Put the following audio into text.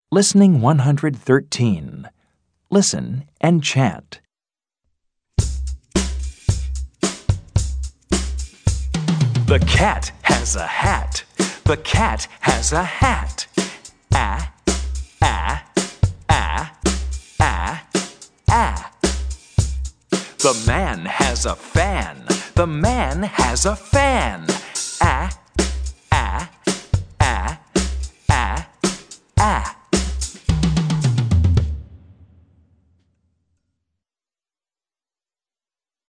Listening 113. Listen and chant. The cat has a hat. The cat has a hat. Ah, ah, ah, ah, ah. The man has a fan. The man has a fan.